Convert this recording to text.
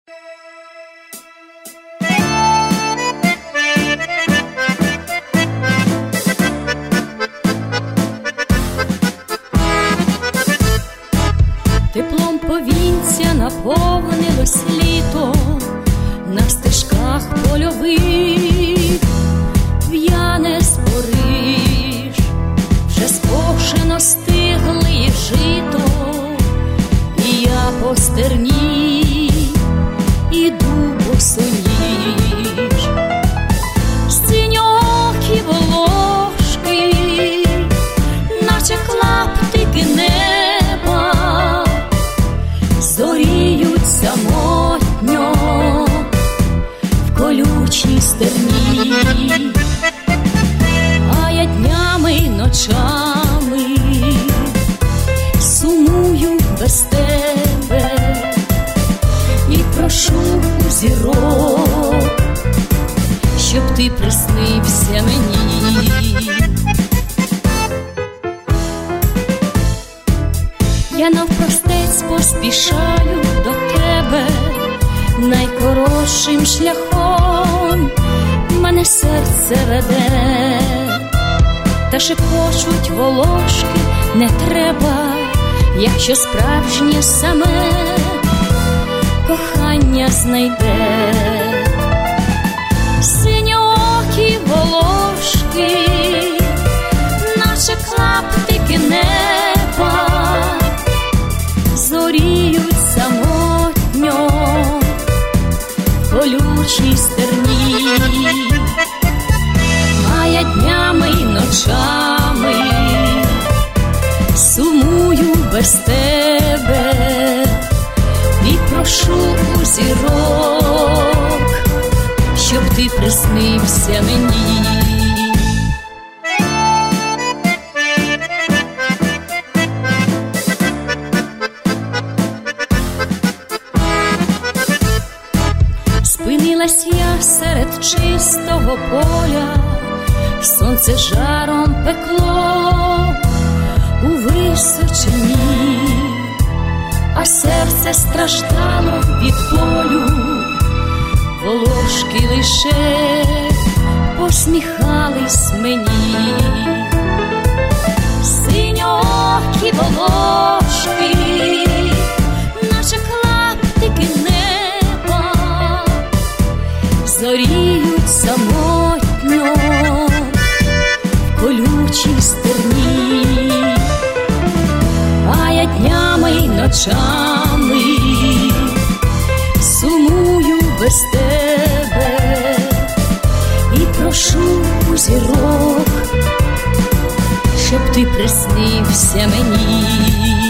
Теплом повінця наповнилось літо, на стежках польових в'яне спориш, вже скошено стигле жито, і я по стерні іду босоніж. Синьоокі волошки, наче клаптики неба, зоріють самотньо в колючій стерні. А я днями й ночами сумую без тебе і прошу у зірок, щоб ти приснився мені. Я навпростець поспішаю до тебе, найкоротшим шляхом мене серце веде, та шепочуть волошки: не треба, якщо справжнє саме кохання знайде. Синьоокі волошки, наче клаптики неба, зоріють самотньо в колючій стерні. А я днями й ночами сумую без тебе і прошу у зірок, щоб ти приснився мені. Спинилась я серед чистого поля, сонце жаром пекло у височині, а серце страждало від болю. Волошки лише посміхались мені. Синьоокі волошки, наче клаптики неба, зоріють самотньо в колючій стерні. А я днями й ночами сумую без тебе і прошу у зірок, щоб ти приснився мені.